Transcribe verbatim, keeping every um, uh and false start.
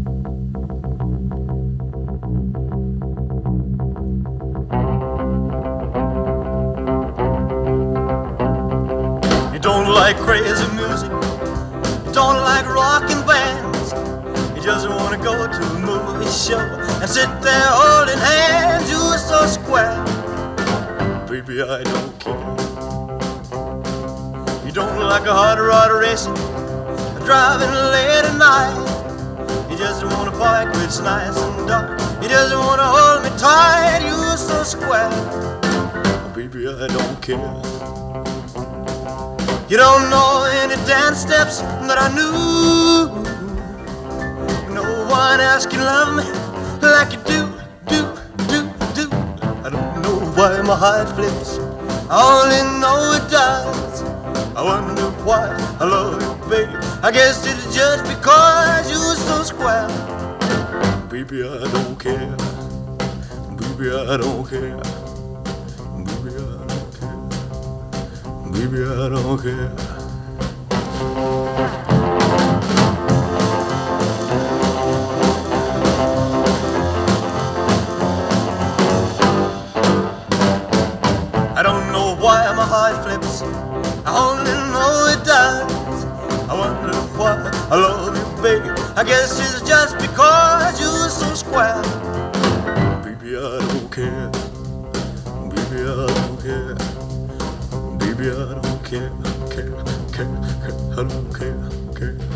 You don't like crazy music, you don't like rockin' bands, you just wanna go to a movie show and sit there holding hands. You're so square, baby, I don't care. You don't like a hot rod racing, driving late at night. You just wanna park where it's nice and dark. You just wanna hold me tight. You're so square, baby, I don't care. You don't know any dance steps that I knew. No one else can love me like you do, do, do, do. I don't know why my heart flips, I only know it does. I wonder why I love you, baby. I guess it's just because you're so square. Baby, I don't care. Baby, I don't care. Baby, I don't care. Baby, I don't care. I don't know why my heart flips, I only know it does. I wonder why I love you, baby. I guess it's just because you're so square. Baby, I don't care. Baby, I don't care. Baby, I don't care. Care, care, care. I don't care. Care.